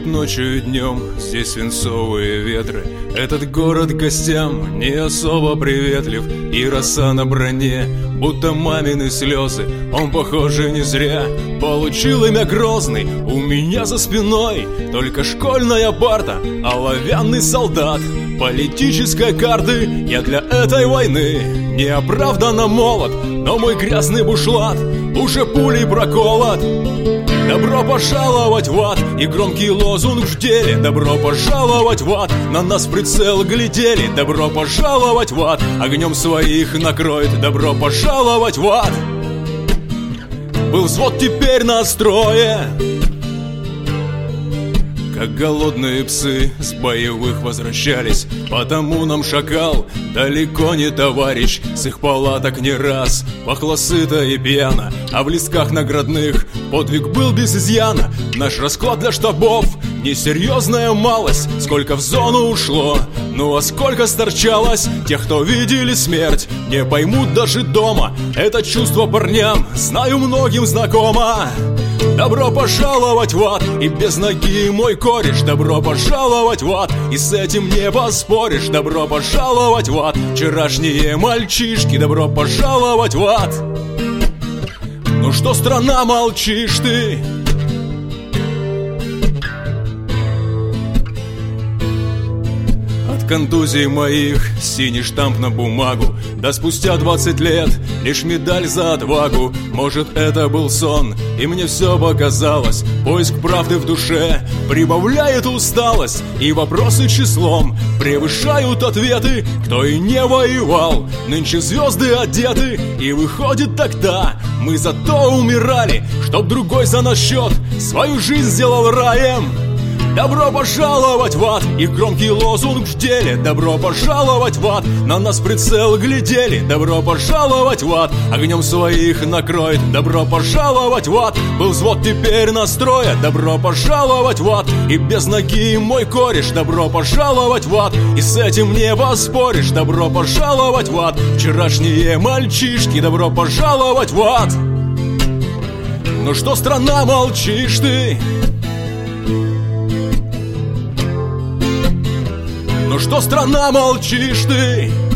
Дуют ночью и днем, здесь свинцовые ветры. Этот город к гостям не особо приветлив. И роса на броне, будто мамины слезы. Он, похоже, не зря получил имя Грозный. У меня за спиной только школьная парта, оловянный солдат политической карты. Я для этой войны неоправданно молод, но мой грязный бушлат уже пулей проколот. Добро пожаловать в ад, и громкий лозунг в деле. Добро пожаловать в ад, на нас в прицел глядели. Добро пожаловать в ад, огнем своих накроет. Добро пожаловать в ад. Был взвод, теперь настрое, как голодные псы с боевых возвращались. Потому нам шакал далеко не товарищ. С их палаток не раз пахло сыто и пьяно, а в листках наградных подвиг был без изъяна. Наш расклад для штабов несерьезная малость. Сколько в зону ушло, ну а сколько сторчалось. Тех, кто видели смерть, не поймут даже дома. Это чувство парням, знаю, многим знакомо. Добро пожаловать в ад, и без ноги мой кореш. Добро пожаловать в ад, и с этим не поспоришь. Добро пожаловать в ад, вчерашние мальчишки. Добро пожаловать в ад. Ну что, страна, молчишь ты? От контузий моих синий штамп на бумагу. Да спустя 20 лет лишь медаль за отвагу. Может, это был сон, и мне все показалось. Поиск правды в душе прибавляет усталость, и вопросы числом превышают ответы. Кто и не воевал, нынче звезды одеты. И выходит, тогда мы зато умирали, чтоб другой за наш счет свою жизнь сделал раем. Добро пожаловать в ад, и громкий лозунг в деле. Добро пожаловать в ад, на нас в прицел глядели. Добро пожаловать в ад, огнем своих накроет. Добро пожаловать в ад, был взвод, теперь настроя. Добро пожаловать в ад, и без ноги мой кореш. Добро пожаловать в ад, и с этим не поспоришь. Добро пожаловать в ад, вчерашние мальчишки. Добро пожаловать в ад. Ну что, страна, молчишь ты? Ну что, страна, молчишь ты?